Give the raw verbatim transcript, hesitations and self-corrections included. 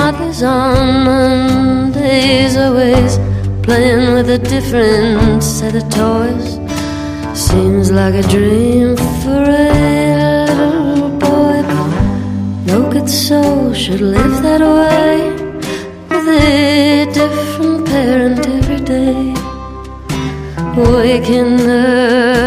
father's on Mondays, always playing with a different set of toys. Seems like a dream for a little boy, but no good soul should live that way, with a different parent every day. Waking up